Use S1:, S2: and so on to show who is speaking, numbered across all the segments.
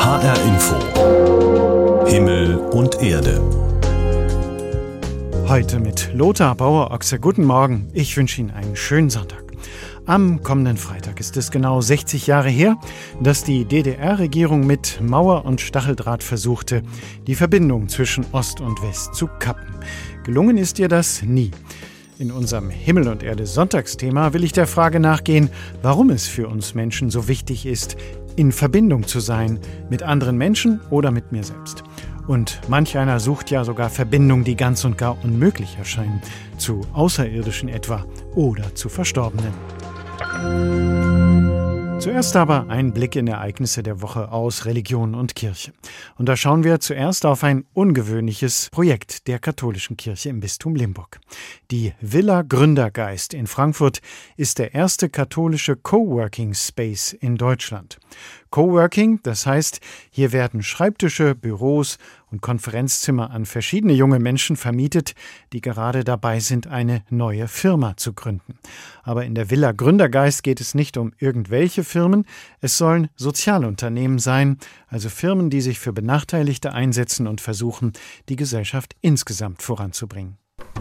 S1: HR Info. Himmel und Erde.
S2: Heute mit Lothar Bauer-Ochse. Guten Morgen, ich wünsche Ihnen einen schönen Sonntag. Am kommenden Freitag ist es genau 60 Jahre her, dass die DDR-Regierung mit Mauer und Stacheldraht versuchte, die Verbindung zwischen Ost und West zu kappen. Gelungen ist ihr das nie. In unserem Himmel und Erde Sonntagsthema will ich der Frage nachgehen, warum es für uns Menschen so wichtig ist, in Verbindung zu sein mit anderen Menschen oder mit mir selbst. Und manch einer sucht ja sogar Verbindungen, die ganz und gar unmöglich erscheinen, zu Außerirdischen etwa oder zu Verstorbenen. Zuerst aber ein Blick in Ereignisse der Woche aus Religion und Kirche. Und da schauen wir zuerst auf ein ungewöhnliches Projekt der katholischen Kirche im Bistum Limburg. Die Villa Gründergeist in Frankfurt ist der erste katholische Coworking Space in Deutschland. Coworking, das heißt, hier werden Schreibtische, Büros und Konferenzzimmer an verschiedene junge Menschen vermietet, die gerade dabei sind, eine neue Firma zu gründen. Aber in der Villa Gründergeist geht es nicht um irgendwelche Firmen, es sollen Sozialunternehmen sein, also Firmen, die sich für Benachteiligte einsetzen und versuchen, die Gesellschaft insgesamt voranzubringen.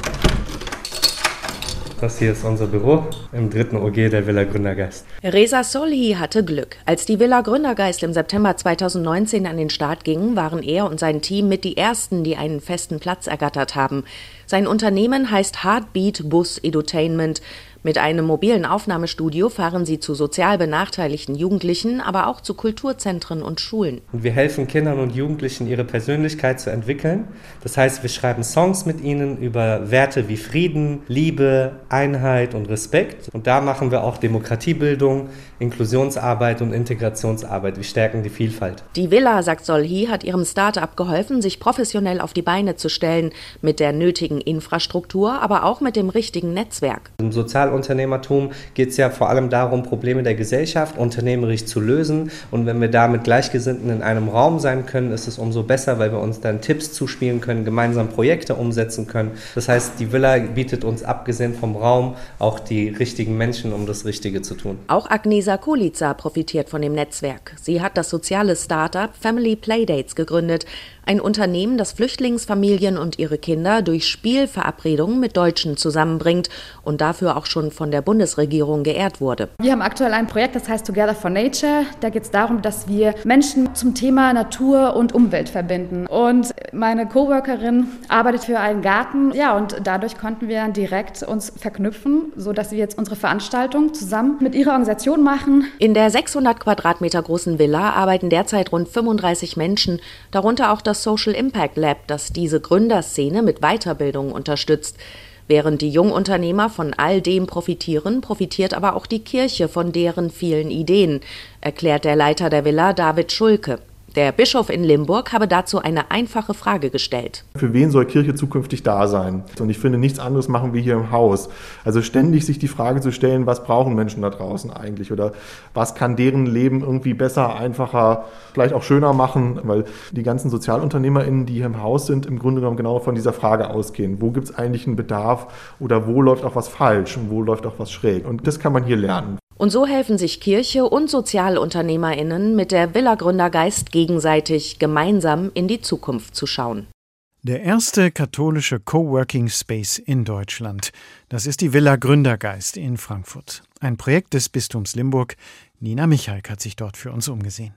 S3: Das hier ist unser Büro im 3. OG der Villa Gründergeist.
S4: Reza Solhi hatte Glück. Als die Villa Gründergeist im September 2019 an den Start ging, waren er und sein Team mit die ersten, die einen festen Platz ergattert haben. Sein Unternehmen heißt Heartbeat Bus Edutainment. Mit einem mobilen Aufnahmestudio fahren sie zu sozial benachteiligten Jugendlichen, aber auch zu Kulturzentren und Schulen.
S3: Wir helfen Kindern und Jugendlichen, ihre Persönlichkeit zu entwickeln. Das heißt, wir schreiben Songs mit ihnen über Werte wie Frieden, Liebe, Einheit und Respekt. Und da machen wir auch Demokratiebildung, Inklusionsarbeit und Integrationsarbeit. Wir stärken die Vielfalt.
S4: Die Villa, sagt Solhi, hat ihrem Start-up geholfen, sich professionell auf die Beine zu stellen, mit der nötigen Infrastruktur, aber auch mit dem richtigen Netzwerk.
S3: Im Sozialunternehmertum geht es ja vor allem darum, Probleme der Gesellschaft unternehmerisch zu lösen. Und wenn wir da mit Gleichgesinnten in einem Raum sein können, ist es umso besser, weil wir uns dann Tipps zuspielen können, gemeinsam Projekte umsetzen können. Das heißt, die Villa bietet uns abgesehen vom Raum auch die richtigen Menschen, um das Richtige zu tun.
S4: Auch Agnesa Kulica profitiert von dem Netzwerk. Sie hat das soziale Start-up Family Playdates gegründet. Ein Unternehmen, das Flüchtlingsfamilien und ihre Kinder durch Spielverabredungen mit Deutschen zusammenbringt und dafür auch schon von der Bundesregierung geehrt wurde.
S5: Wir haben aktuell ein Projekt, das heißt Together for Nature. Da geht es darum, dass wir Menschen zum Thema Natur und Umwelt verbinden. Und meine Coworkerin arbeitet für einen Garten. Ja, und dadurch konnten wir direkt uns verknüpfen, sodass wir jetzt unsere Veranstaltung zusammen mit ihrer Organisation machen.
S4: In der 600 Quadratmeter großen Villa arbeiten derzeit rund 35 Menschen, darunter auch das Social Impact Lab, das diese Gründerszene mit Weiterbildung unterstützt. Während die Jungunternehmer von all dem profitieren, profitiert aber auch die Kirche von deren vielen Ideen, erklärt der Leiter der Villa, David Schulke. Der Bischof in Limburg habe dazu eine einfache Frage gestellt.
S6: Für wen soll Kirche zukünftig da sein? Und ich finde, nichts anderes machen wir hier im Haus. Also ständig sich die Frage zu stellen, was brauchen Menschen da draußen eigentlich? Oder was kann deren Leben irgendwie besser, einfacher, vielleicht auch schöner machen? Weil die ganzen SozialunternehmerInnen, die hier im Haus sind, im Grunde genommen genau von dieser Frage ausgehen. Wo gibt es eigentlich einen Bedarf oder wo läuft auch was falsch und wo läuft auch was schräg? Und das kann man hier lernen.
S4: Und so helfen sich Kirche und SozialunternehmerInnen mit der Villa Gründergeist gegenseitig, gemeinsam in die Zukunft zu schauen.
S2: Der erste katholische Coworking Space in Deutschland. Das ist die Villa Gründergeist in Frankfurt. Ein Projekt des Bistums Limburg. Nina Michalk hat sich dort für uns umgesehen.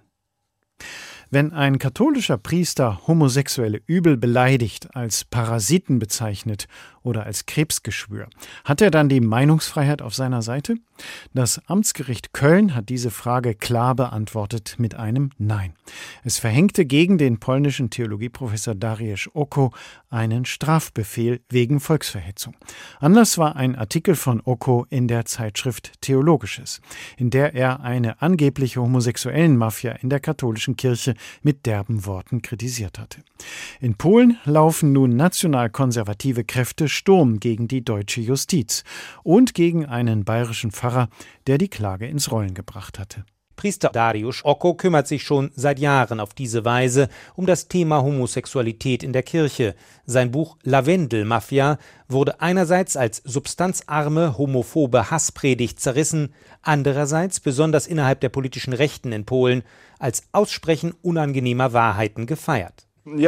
S2: Wenn ein katholischer Priester Homosexuelle übel beleidigt, als Parasiten bezeichnet oder als Krebsgeschwür, hat er dann die Meinungsfreiheit auf seiner Seite? Das Amtsgericht Köln hat diese Frage klar beantwortet mit einem Nein. Es verhängte gegen den polnischen Theologieprofessor Dariusz Oko einen Strafbefehl wegen Volksverhetzung. Anlass war ein Artikel von Oko in der Zeitschrift Theologisches, in der er eine angebliche Homosexuellenmafia in der katholischen Kirche mit derben Worten kritisiert hatte. In Polen laufen nun nationalkonservative Kräfte Sturm gegen die deutsche Justiz und gegen einen bayerischen Pfarrer, der die Klage ins Rollen gebracht hatte.
S7: Priester Dariusz Oko kümmert sich schon seit Jahren auf diese Weise um das Thema Homosexualität in der Kirche. Sein Buch Lavendelmafia wurde einerseits als substanzarme, homophobe Hasspredigt zerrissen, andererseits, besonders innerhalb der politischen Rechten in Polen, als Aussprechen unangenehmer Wahrheiten gefeiert. Ich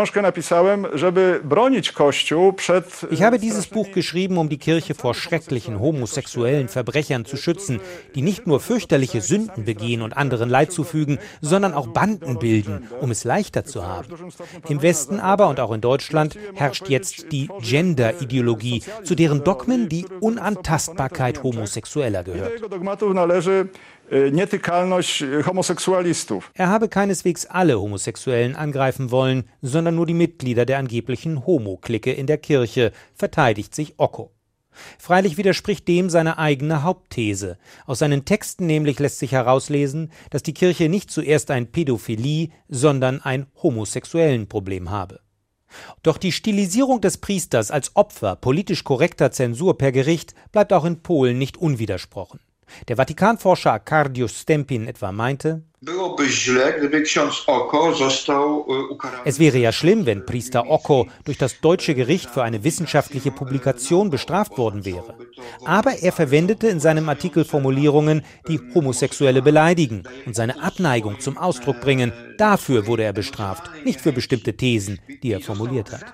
S7: habe dieses Buch geschrieben, um die Kirche vor schrecklichen homosexuellen Verbrechern zu schützen, die nicht nur fürchterliche Sünden begehen und anderen Leid zufügen, sondern auch Banden bilden, um es leichter zu haben. Im Westen aber und auch in Deutschland herrscht jetzt die Gender-Ideologie, zu deren Dogmen die Unantastbarkeit Homosexueller gehört. Er habe keineswegs alle Homosexuellen angreifen wollen, sondern nur die Mitglieder der angeblichen Homo-Clique in der Kirche, verteidigt sich Oko. Freilich widerspricht dem seine eigene Hauptthese. Aus seinen Texten nämlich lässt sich herauslesen, dass die Kirche nicht zuerst ein Pädophilie, sondern ein Homosexuellenproblem habe. Doch die Stilisierung des Priesters als Opfer politisch korrekter Zensur per Gericht bleibt auch in Polen nicht unwidersprochen. Der Vatikanforscher Arkadiusz Stempin etwa meinte, es wäre ja schlimm, wenn Priester Oko durch das deutsche Gericht für eine wissenschaftliche Publikation bestraft worden wäre. Aber er verwendete in seinem Artikel Formulierungen, die Homosexuelle beleidigen und seine Abneigung zum Ausdruck bringen. Dafür wurde er bestraft, nicht für bestimmte Thesen, die er formuliert hat.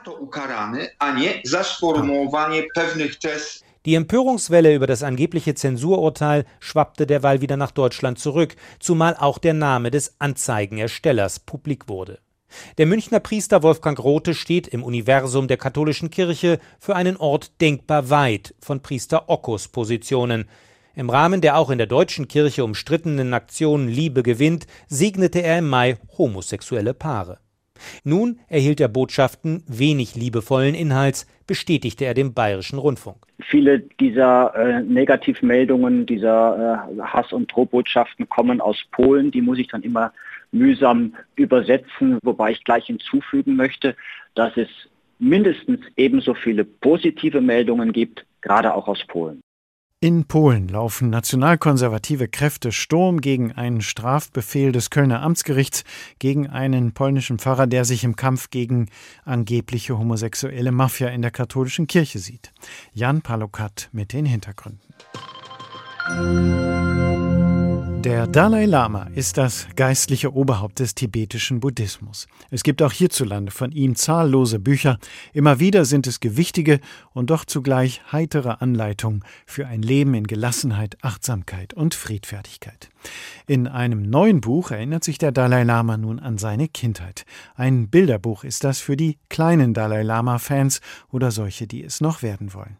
S7: Die Empörungswelle über das angebliche Zensururteil schwappte derweil wieder nach Deutschland zurück, zumal auch der Name des Anzeigenerstellers publik wurde. Der Münchner Priester Wolfgang Rothe steht im Universum der katholischen Kirche für einen Ort denkbar weit von Priester Okos Positionen. Im Rahmen der auch in der deutschen Kirche umstrittenen Aktion Liebe gewinnt, segnete er im Mai homosexuelle Paare. Nun erhielt er Botschaften wenig liebevollen Inhalts, bestätigte er dem Bayerischen Rundfunk.
S8: Viele dieser Negativmeldungen, dieser Hass- und Drohbotschaften kommen aus Polen. Die muss ich dann immer mühsam übersetzen, wobei ich gleich hinzufügen möchte, dass es mindestens ebenso viele positive Meldungen gibt, gerade auch aus Polen.
S2: In Polen laufen nationalkonservative Kräfte Sturm gegen einen Strafbefehl des Kölner Amtsgerichts gegen einen polnischen Pfarrer, der sich im Kampf gegen angebliche homosexuelle Mafia in der katholischen Kirche sieht. Jan Palukat mit den Hintergründen. Der Dalai Lama ist das geistliche Oberhaupt des tibetischen Buddhismus. Es gibt auch hierzulande von ihm zahllose Bücher. Immer wieder sind es gewichtige und doch zugleich heitere Anleitungen für ein Leben in Gelassenheit, Achtsamkeit und Friedfertigkeit. In einem neuen Buch erinnert sich der Dalai Lama nun an seine Kindheit. Ein Bilderbuch ist das für die kleinen Dalai Lama-Fans oder solche, die es noch werden wollen.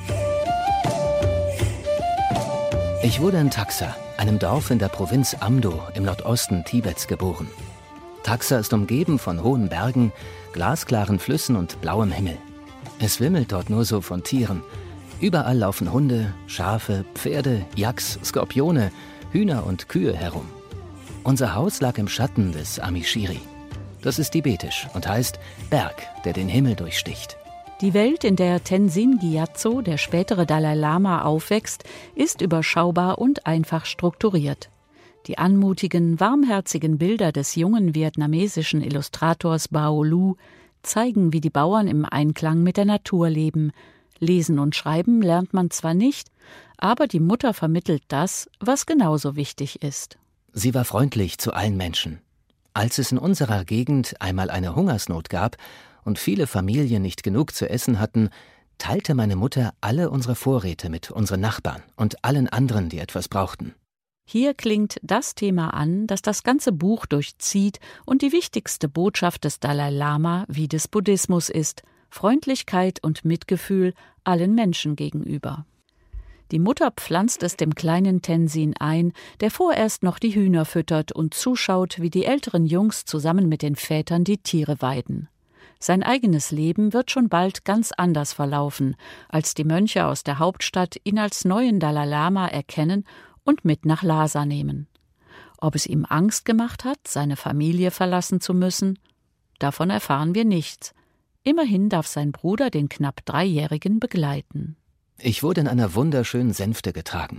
S9: Ich wurde in Taxa, einem Dorf in der Provinz Amdo im Nordosten Tibets, geboren. Taxa ist umgeben von hohen Bergen, glasklaren Flüssen und blauem Himmel. Es wimmelt dort nur so von Tieren. Überall laufen Hunde, Schafe, Pferde, Yaks, Skorpione, Hühner und Kühe herum. Unser Haus lag im Schatten des Amishiri. Das ist tibetisch und heißt Berg, der den Himmel durchsticht.
S10: Die Welt, in der Tenzin Gyatso, der spätere Dalai Lama, aufwächst, ist überschaubar und einfach strukturiert. Die anmutigen, warmherzigen Bilder des jungen vietnamesischen Illustrators Bao Lu zeigen, wie die Bauern im Einklang mit der Natur leben. Lesen und Schreiben lernt man zwar nicht, aber die Mutter vermittelt das, was genauso wichtig ist.
S9: Sie war freundlich zu allen Menschen. Als es in unserer Gegend einmal eine Hungersnot gab und viele Familien nicht genug zu essen hatten, teilte meine Mutter alle unsere Vorräte mit unseren Nachbarn und allen anderen, die etwas brauchten.
S10: Hier klingt das Thema an, das das ganze Buch durchzieht und die wichtigste Botschaft des Dalai Lama wie des Buddhismus ist: Freundlichkeit und Mitgefühl allen Menschen gegenüber. Die Mutter pflanzt es dem kleinen Tenzin ein, der vorerst noch die Hühner füttert und zuschaut, wie die älteren Jungs zusammen mit den Vätern die Tiere weiden. Sein eigenes Leben wird schon bald ganz anders verlaufen, als die Mönche aus der Hauptstadt ihn als neuen Dalai Lama erkennen und mit nach Lhasa nehmen. Ob es ihm Angst gemacht hat, seine Familie verlassen zu müssen? Davon erfahren wir nichts. Immerhin darf sein Bruder den knapp 3-Jährigen begleiten.
S9: Ich wurde in einer wunderschönen Sänfte getragen.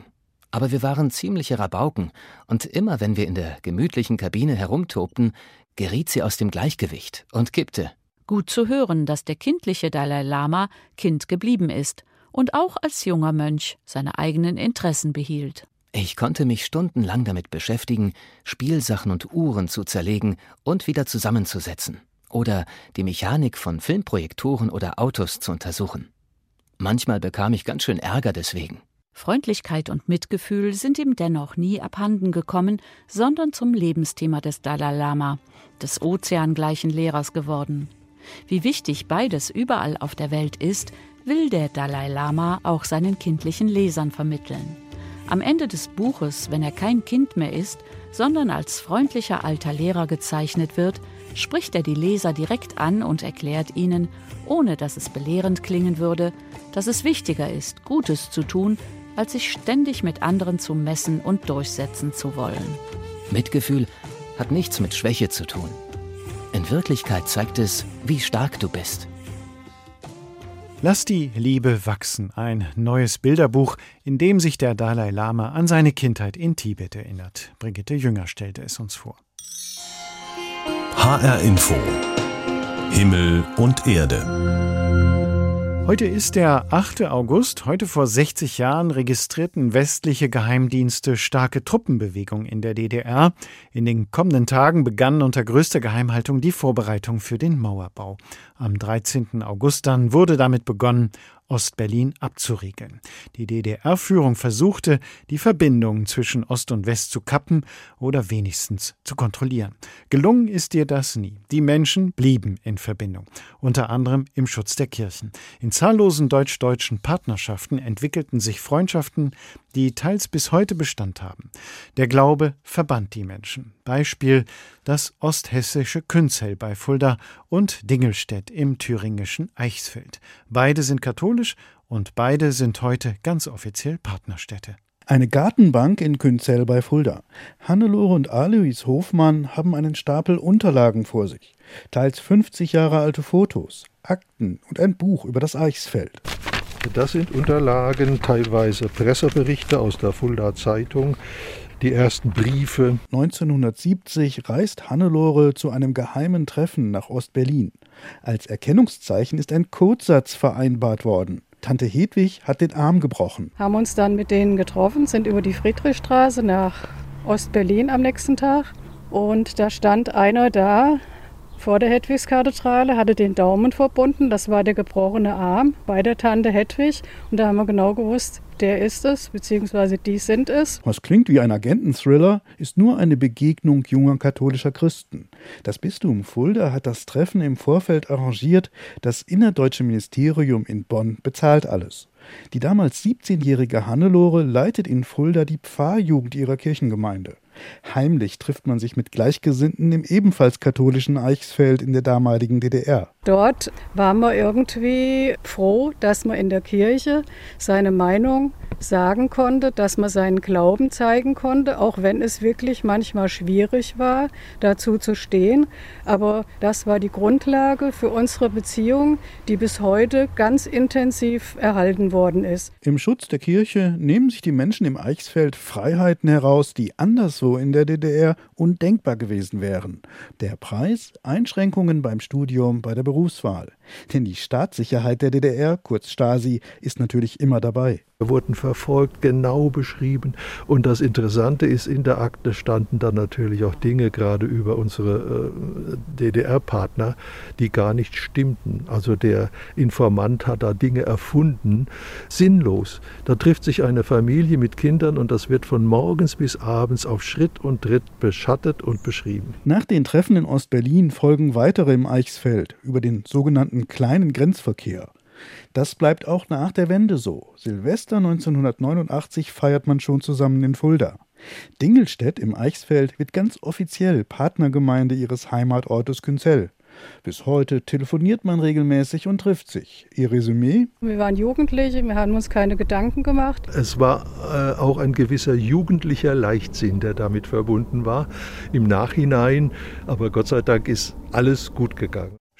S9: Aber wir waren ziemliche Rabauken, und immer wenn wir in der gemütlichen Kabine herumtobten, geriet sie aus dem Gleichgewicht und kippte.
S10: Gut zu hören, dass der kindliche Dalai Lama Kind geblieben ist und auch als junger Mönch seine eigenen Interessen behielt.
S9: Ich konnte mich stundenlang damit beschäftigen, Spielsachen und Uhren zu zerlegen und wieder zusammenzusetzen oder die Mechanik von Filmprojektoren oder Autos zu untersuchen. Manchmal bekam ich ganz schön Ärger deswegen.
S10: Freundlichkeit und Mitgefühl sind ihm dennoch nie abhanden gekommen, sondern zum Lebensthema des Dalai Lama, des ozeangleichen Lehrers geworden. Wie wichtig beides überall auf der Welt ist, will der Dalai Lama auch seinen kindlichen Lesern vermitteln. Am Ende des Buches, wenn er kein Kind mehr ist, sondern als freundlicher alter Lehrer gezeichnet wird, spricht er die Leser direkt an und erklärt ihnen, ohne dass es belehrend klingen würde, dass es wichtiger ist, Gutes zu tun, als sich ständig mit anderen zu messen und durchsetzen zu wollen.
S9: Mitgefühl hat nichts mit Schwäche zu tun. In Wirklichkeit zeigt es, wie stark du bist.
S2: Lass die Liebe wachsen, ein neues Bilderbuch, in dem sich der Dalai Lama an seine Kindheit in Tibet erinnert. Brigitte Jünger stellte es uns vor.
S1: HR Info. Himmel und Erde.
S2: Heute ist der 8. August. Heute vor 60 Jahren registrierten westliche Geheimdienste starke Truppenbewegungen in der DDR. In den kommenden Tagen begann unter größter Geheimhaltung die Vorbereitung für den Mauerbau. Am 13. August dann wurde damit begonnen, Ostberlin abzuriegeln. Die DDR-Führung versuchte, die Verbindungen zwischen Ost und West zu kappen oder wenigstens zu kontrollieren. Gelungen ist ihr das nie. Die Menschen blieben in Verbindung, unter anderem im Schutz der Kirchen. In zahllosen deutsch-deutschen Partnerschaften entwickelten sich Freundschaften, die teils bis heute Bestand haben. Der Glaube verband die Menschen. Beispiel das osthessische Künzell bei Fulda und Dingelstedt im thüringischen Eichsfeld. Beide sind katholisch und beide sind heute ganz offiziell Partnerstädte.
S11: Eine Gartenbank in Künzell bei Fulda. Hannelore und Alois Hofmann haben einen Stapel Unterlagen vor sich. Teils 50 Jahre alte Fotos, Akten und ein Buch über das Eichsfeld.
S12: Das sind Unterlagen, teilweise Presseberichte aus der Fulda Zeitung, die ersten Briefe.
S11: 1970 reist Hannelore zu einem geheimen Treffen nach Ostberlin. Als Erkennungszeichen ist ein Codesatz vereinbart worden. Tante Hedwig hat den Arm gebrochen.
S13: Haben uns dann mit denen getroffen, sind über die Friedrichstraße nach Ostberlin am nächsten Tag. Und da stand einer da vor der Hedwigskathedrale, hatte den Daumen verbunden. Das war der gebrochene Arm bei der Tante Hedwig. Und da haben wir genau gewusst, der ist es, beziehungsweise die sind es.
S11: Was klingt wie ein Agententhriller, ist nur eine Begegnung junger katholischer Christen. Das Bistum Fulda hat das Treffen im Vorfeld arrangiert. Das innerdeutsche Ministerium in Bonn bezahlt alles. Die damals 17-jährige Hannelore leitet in Fulda die Pfarrjugend ihrer Kirchengemeinde. Heimlich trifft man sich mit Gleichgesinnten im ebenfalls katholischen Eichsfeld in der damaligen DDR.
S13: Dort waren wir irgendwie froh, dass man in der Kirche seine Meinung sagen konnte, dass man seinen Glauben zeigen konnte, auch wenn es wirklich manchmal schwierig war, dazu zu stehen. Aber das war die Grundlage für unsere Beziehung, die bis heute ganz intensiv erhalten worden ist.
S11: Im Schutz der Kirche nehmen sich die Menschen im Eichsfeld Freiheiten heraus, die anderswo in der DDR undenkbar gewesen wären. Der Preis? Einschränkungen beim Studium, bei der Berufswahl. Denn die Staatssicherheit der DDR, kurz Stasi, ist natürlich immer dabei.
S12: Wir wurden verfolgt, genau beschrieben. Und das Interessante ist, in der Akte standen dann natürlich auch Dinge, gerade über unsere DDR-Partner, die gar nicht stimmten. Also der Informant hat da Dinge erfunden, sinnlos. Da trifft sich eine Familie mit Kindern und das wird von morgens bis abends auf Schritt und Tritt beschattet und beschrieben.
S11: Nach den Treffen in Ostberlin folgen weitere im Eichsfeld über den sogenannten kleinen Grenzverkehr. Das bleibt auch nach der Wende so. Silvester 1989 feiert man schon zusammen in Fulda. Dingelstedt im Eichsfeld wird ganz offiziell Partnergemeinde ihres Heimatortes Künzell. Bis heute telefoniert man regelmäßig und trifft sich. Ihr Resümee?
S13: Wir waren Jugendliche, wir haben uns keine Gedanken gemacht.
S12: Es war auch ein gewisser jugendlicher Leichtsinn, der damit verbunden war. Im Nachhinein, aber Gott sei Dank ist alles gut gegangen.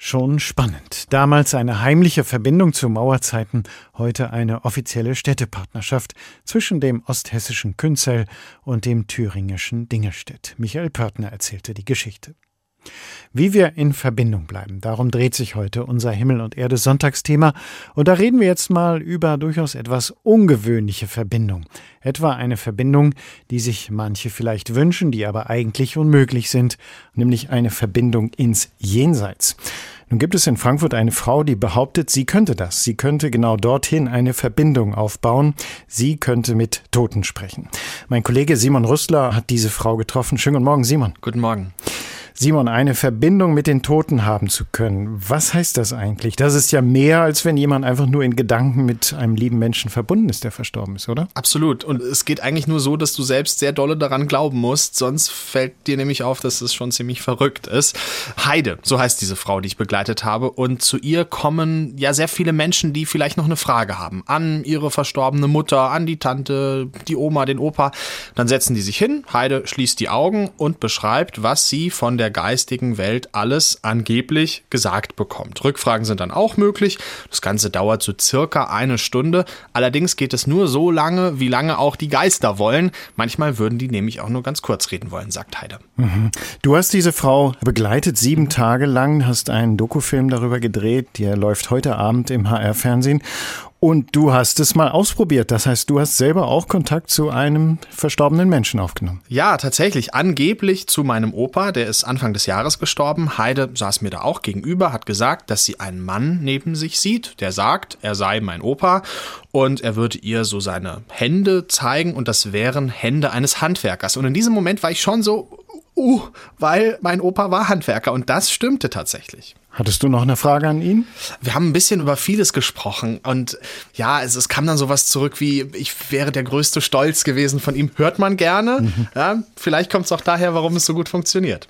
S2: Schon spannend. Damals eine heimliche Verbindung zu Mauerzeiten, heute eine offizielle Städtepartnerschaft zwischen dem osthessischen Künzell und dem thüringischen Dingelstedt. Michael Pörtner erzählte die Geschichte. Wie wir in Verbindung bleiben, darum dreht sich heute unser Himmel und Erde Sonntagsthema. Und da reden wir jetzt mal über durchaus etwas ungewöhnliche Verbindung. Etwa eine Verbindung, die sich manche vielleicht wünschen, die aber eigentlich unmöglich sind, nämlich eine Verbindung ins Jenseits. Nun gibt es in Frankfurt eine Frau, die behauptet, sie könnte das. Sie könnte genau dorthin eine Verbindung aufbauen. Sie könnte mit Toten sprechen. Mein Kollege Simon Rüstler hat diese Frau getroffen. Schönen guten Morgen, Simon.
S14: Guten Morgen.
S2: Simon, eine Verbindung mit den Toten haben zu können. Was heißt das eigentlich? Das ist ja mehr, als wenn jemand einfach nur in Gedanken mit einem lieben Menschen verbunden ist, der verstorben ist, oder?
S14: Absolut. Und es geht eigentlich nur so, dass du selbst sehr dolle daran glauben musst. Sonst fällt dir nämlich auf, dass es schon ziemlich verrückt ist. Heide, so heißt diese Frau, die ich begleitet habe. Und zu ihr kommen ja sehr viele Menschen, die vielleicht noch eine Frage haben. An ihre verstorbene Mutter, an die Tante, die Oma, den Opa. Dann setzen die sich hin. Heide schließt die Augen und beschreibt, was sie von der geistigen Welt alles angeblich gesagt bekommt. Rückfragen sind dann auch möglich. Das Ganze dauert so circa 1 Stunde. Allerdings geht es nur so lange, wie lange auch die Geister wollen. Manchmal würden die nämlich auch nur ganz kurz reden wollen, sagt Heide.
S2: Du hast diese Frau begleitet 7 Tage lang, hast einen Dokufilm darüber gedreht, der läuft heute Abend im HR-Fernsehen. Und du hast es mal ausprobiert. Das heißt, du hast selber auch Kontakt zu einem verstorbenen Menschen aufgenommen.
S14: Ja, tatsächlich. Angeblich zu meinem Opa. Der ist Anfang des Jahres gestorben. Heide saß mir da auch gegenüber, hat gesagt, dass sie einen Mann neben sich sieht, der sagt, er sei mein Opa. Und er würde ihr so seine Hände zeigen. Und das wären Hände eines Handwerkers. Und in diesem Moment war ich schon so, weil mein Opa war Handwerker. Und das stimmte tatsächlich.
S2: Hattest du noch eine Frage an ihn?
S14: Wir haben ein bisschen über vieles gesprochen und ja, es kam dann sowas zurück wie, ich wäre der größte Stolz gewesen von ihm. Hört man gerne. Ja, vielleicht kommt es auch daher, warum es so gut funktioniert.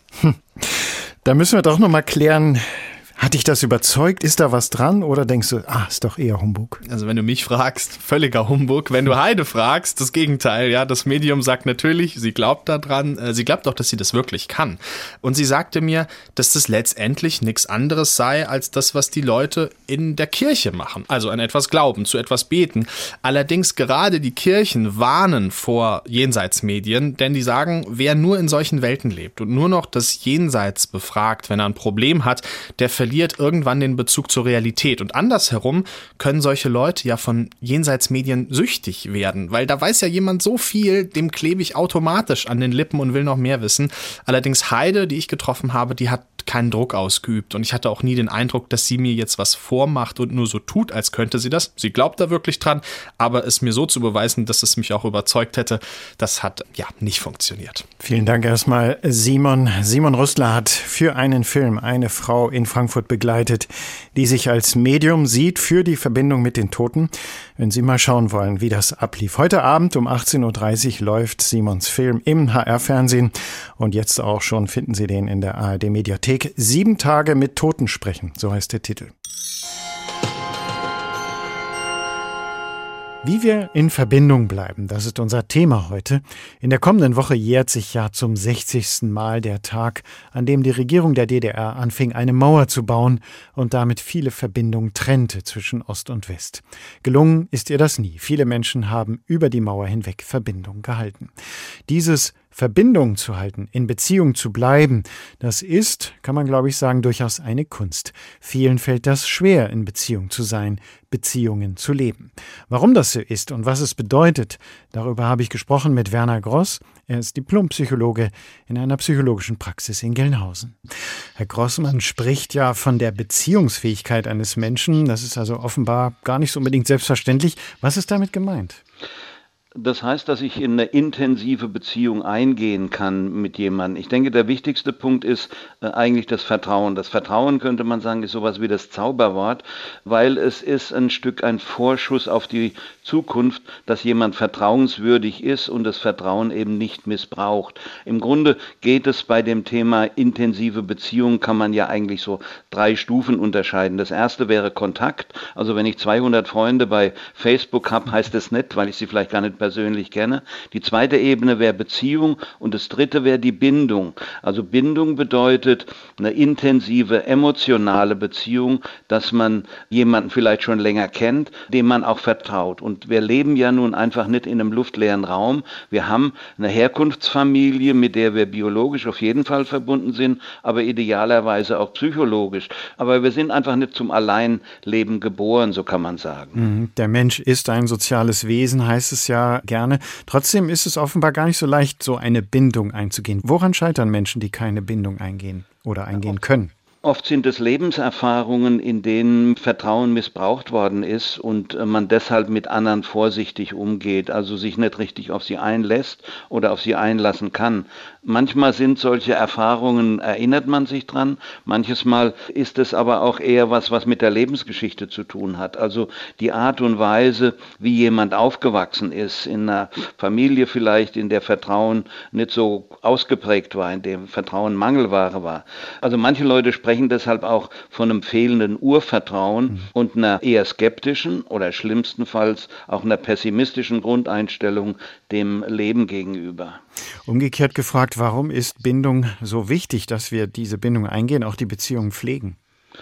S2: Da müssen wir doch noch mal klären, hat dich das überzeugt? Ist da was dran? Oder denkst du, ist doch eher Humbug?
S14: Also wenn du mich fragst, völliger Humbug. Wenn du Heide fragst, das Gegenteil. Ja, das Medium sagt natürlich, sie glaubt daran. Sie glaubt auch, dass sie das wirklich kann. Und sie sagte mir, dass das letztendlich nichts anderes sei, als das, was die Leute in der Kirche machen. Also an etwas glauben, zu etwas beten. Allerdings gerade die Kirchen warnen vor Jenseitsmedien, denn die sagen, wer nur in solchen Welten lebt und nur noch das Jenseits befragt, wenn er ein Problem hat, der verliert irgendwann den Bezug zur Realität. Und andersherum können solche Leute ja von Jenseitsmedien süchtig werden, weil da weiß ja jemand so viel, dem klebe ich automatisch an den Lippen und will noch mehr wissen. Allerdings Heide, die ich getroffen habe, die hat keinen Druck ausgeübt und ich hatte auch nie den Eindruck, dass sie mir jetzt was vormacht und nur so tut, als könnte sie das. Sie glaubt da wirklich dran, aber es mir so zu beweisen, dass es mich auch überzeugt hätte, das hat ja nicht funktioniert.
S2: Vielen Dank erstmal, Simon. Simon Rüstler hat für einen Film eine Frau in Frankfurt begleitet, die sich als Medium sieht für die Verbindung mit den Toten. Wenn Sie mal schauen wollen, wie das ablief. Heute Abend um 18.30 Uhr läuft Simons Film im HR-Fernsehen und jetzt auch schon finden Sie den in der ARD-Mediathek. 7 Tage mit Toten sprechen, so heißt der Titel. Wie wir in Verbindung bleiben, das ist unser Thema heute. In der kommenden Woche jährt sich ja zum 60. Mal der Tag, an dem die Regierung der DDR anfing, eine Mauer zu bauen und damit viele Verbindungen trennte zwischen Ost und West. Gelungen ist ihr das nie. Viele Menschen haben über die Mauer hinweg Verbindung gehalten. Dieses Verbindung zu halten, in Beziehung zu bleiben, das ist, kann man glaube ich sagen, durchaus eine Kunst. Vielen fällt das schwer, in Beziehung zu sein, Beziehungen zu leben. Warum das so ist und was es bedeutet, darüber habe ich gesprochen mit Werner Gross. Er ist Diplompsychologe in einer psychologischen Praxis in Gelnhausen. Herr Gross, man spricht ja von der Beziehungsfähigkeit eines Menschen. Das ist also offenbar gar nicht so unbedingt selbstverständlich. Was ist damit gemeint?
S15: Das heißt, dass ich in eine intensive Beziehung eingehen kann mit jemandem. Ich denke, der wichtigste Punkt ist eigentlich das Vertrauen. Das Vertrauen, könnte man sagen, ist sowas wie das Zauberwort, weil es ist ein Stück ein Vorschuss auf die Zukunft, dass jemand vertrauenswürdig ist und das Vertrauen eben nicht missbraucht. Im Grunde geht es bei dem Thema intensive Beziehung, kann man ja eigentlich so 3 Stufen unterscheiden. Das erste wäre Kontakt. Also wenn ich 200 Freunde bei Facebook habe, heißt das nicht, weil ich sie vielleicht gar nicht persönlich kenne. Die zweite Ebene wäre Beziehung und das dritte wäre die Bindung. Also Bindung bedeutet eine intensive emotionale Beziehung, dass man jemanden vielleicht schon länger kennt, dem man auch vertraut. Und wir leben ja nun einfach nicht in einem luftleeren Raum. Wir haben eine Herkunftsfamilie, mit der wir biologisch auf jeden Fall verbunden sind, aber idealerweise auch psychologisch. Aber wir sind einfach nicht zum Alleinleben geboren, so kann man sagen.
S2: Der Mensch ist ein soziales Wesen, heißt es ja gerne. Trotzdem ist es offenbar gar nicht so leicht, so eine Bindung einzugehen. Woran scheitern Menschen, die keine Bindung eingehen oder eingehen können?
S15: Oft sind es Lebenserfahrungen, in denen Vertrauen missbraucht worden ist und man deshalb mit anderen vorsichtig umgeht, also sich nicht richtig auf sie einlässt oder auf sie einlassen kann. Manchmal sind solche Erfahrungen, erinnert man sich dran, manches Mal ist es aber auch eher was mit der Lebensgeschichte zu tun hat. Also die Art und Weise, wie jemand aufgewachsen ist, in einer Familie vielleicht, in der Vertrauen nicht so ausgeprägt war, in dem Vertrauen Mangelware war. Also manche Leute sprechen deshalb auch von einem fehlenden Urvertrauen und einer eher skeptischen oder schlimmstenfalls auch einer pessimistischen Grundeinstellung dem Leben gegenüber.
S2: Umgekehrt gefragt, warum ist Bindung so wichtig, dass wir diese Bindung eingehen, auch die Beziehungen pflegen?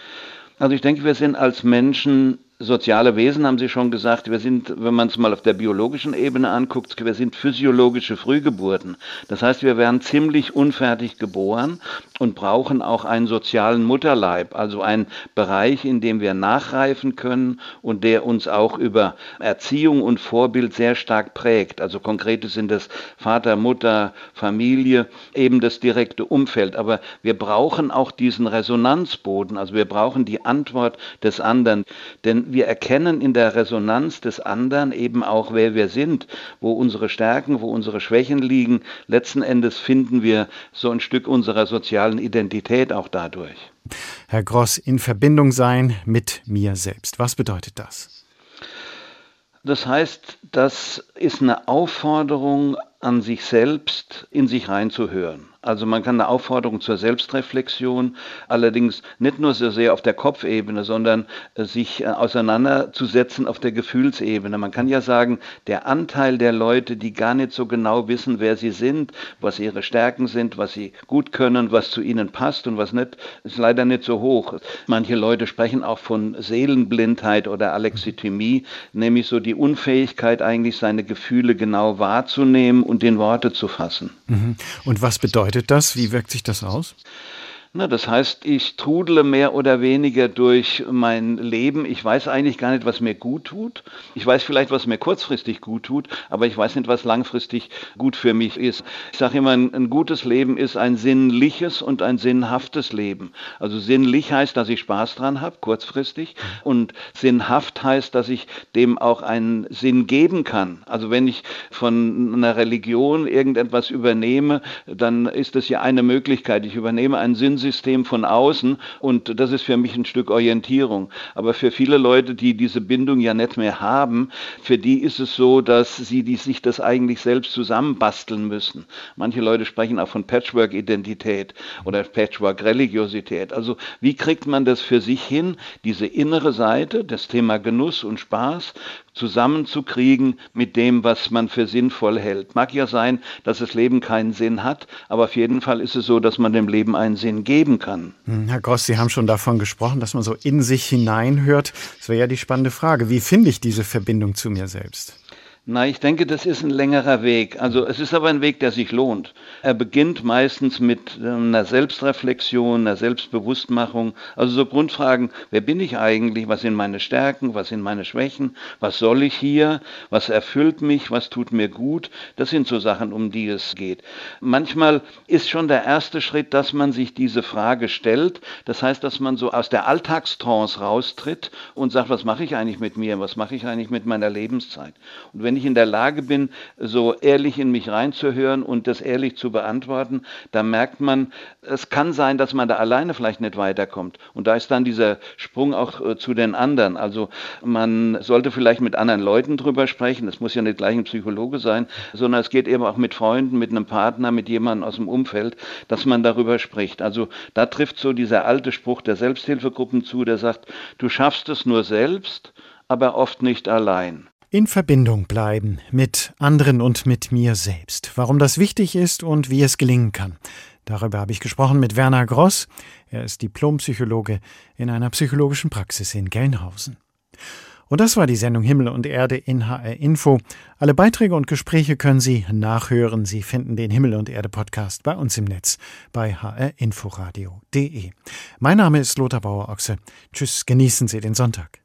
S15: Also ich denke, wir sind als Menschen soziale Wesen, haben Sie schon gesagt. Wir sind, wenn man es mal auf der biologischen Ebene anguckt, wir sind physiologische Frühgeburten. Das heißt, wir werden ziemlich unfertig geboren und brauchen auch einen sozialen Mutterleib, also einen Bereich, in dem wir nachreifen können und der uns auch über Erziehung und Vorbild sehr stark prägt. Also konkret sind das Vater, Mutter, Familie, eben das direkte Umfeld. Aber wir brauchen auch diesen Resonanzboden, also wir brauchen die Antwort des anderen, denn wir erkennen in der Resonanz des anderen eben auch, wer wir sind, wo unsere Stärken, wo unsere Schwächen liegen. Letzten Endes finden wir so ein Stück unserer sozialen Identität auch dadurch.
S2: Herr Gross, in Verbindung sein mit mir selbst. Was bedeutet das?
S15: Das heißt, das ist eine Aufforderung an sich selbst, in sich reinzuhören. Also man kann eine Aufforderung zur Selbstreflexion, allerdings nicht nur so sehr auf der Kopfebene, sondern sich auseinanderzusetzen auf der Gefühlsebene. Man kann ja sagen, der Anteil der Leute, die gar nicht so genau wissen, wer sie sind, was ihre Stärken sind, was sie gut können, was zu ihnen passt und was nicht, ist leider nicht so hoch. Manche Leute sprechen auch von Seelenblindheit oder Alexithymie, nämlich so die Unfähigkeit, eigentlich seine Gefühle genau wahrzunehmen und in Worte zu fassen.
S2: Und was bedeutet das? Wie wirkt sich das aus?
S15: Na, das heißt, ich trudle mehr oder weniger durch mein Leben. Ich weiß eigentlich gar nicht, was mir gut tut. Ich weiß vielleicht, was mir kurzfristig gut tut, aber ich weiß nicht, was langfristig gut für mich ist. Ich sage immer, ein gutes Leben ist ein sinnliches und ein sinnhaftes Leben. Also sinnlich heißt, dass ich Spaß dran habe, kurzfristig. Und sinnhaft heißt, dass ich dem auch einen Sinn geben kann. Also wenn ich von einer Religion irgendetwas übernehme, dann ist das ja eine Möglichkeit. Ich übernehme einen Sinn von außen und das ist für mich ein Stück Orientierung. Aber für viele Leute, die diese Bindung ja nicht mehr haben, für die ist es so, dass sie sich das eigentlich selbst zusammenbasteln müssen. Manche Leute sprechen auch von Patchwork-Identität oder Patchwork-Religiosität. Also wie kriegt man das für sich hin, diese innere Seite, das Thema Genuss und Spaß, zusammenzukriegen mit dem, was man für sinnvoll hält. Mag ja sein, dass das Leben keinen Sinn hat, aber auf jeden Fall ist es so, dass man dem Leben einen Sinn geben kann.
S2: Herr Gross, Sie haben schon davon gesprochen, dass man so in sich hineinhört. Das wäre ja die spannende Frage. Wie finde ich diese Verbindung zu mir selbst?
S15: Na, ich denke, das ist ein längerer Weg. Also es ist aber ein Weg, der sich lohnt. Er beginnt meistens mit einer Selbstreflexion, einer Selbstbewusstmachung. Also so Grundfragen, wer bin ich eigentlich? Was sind meine Stärken? Was sind meine Schwächen? Was soll ich hier? Was erfüllt mich? Was tut mir gut? Das sind so Sachen, um die es geht. Manchmal ist schon der erste Schritt, dass man sich diese Frage stellt. Das heißt, dass man so aus der Alltagstrance raustritt und sagt, was mache ich eigentlich mit mir? Was mache ich eigentlich mit meiner Lebenszeit? Und wenn ich in der Lage bin, so ehrlich in mich reinzuhören und das ehrlich zu beantworten, dann merkt man, es kann sein, dass man da alleine vielleicht nicht weiterkommt. Und da ist dann dieser Sprung auch zu den anderen. Also man sollte vielleicht mit anderen Leuten drüber sprechen. Es muss ja nicht gleich ein Psychologe sein, sondern es geht eben auch mit Freunden, mit einem Partner, mit jemandem aus dem Umfeld, dass man darüber spricht. Also da trifft so dieser alte Spruch der Selbsthilfegruppen zu, der sagt, du schaffst es nur selbst, aber oft nicht allein.
S2: In Verbindung bleiben mit anderen und mit mir selbst. Warum das wichtig ist und wie es gelingen kann. Darüber habe ich gesprochen mit Werner Gross. Er ist Diplompsychologe in einer psychologischen Praxis in Gelnhausen. Und das war die Sendung Himmel und Erde in HR Info. Alle Beiträge und Gespräche können Sie nachhören. Sie finden den Himmel und Erde Podcast bei uns im Netz bei hrinforadio.de. Mein Name ist Lothar Bauer-Ochse. Tschüss, genießen Sie den Sonntag.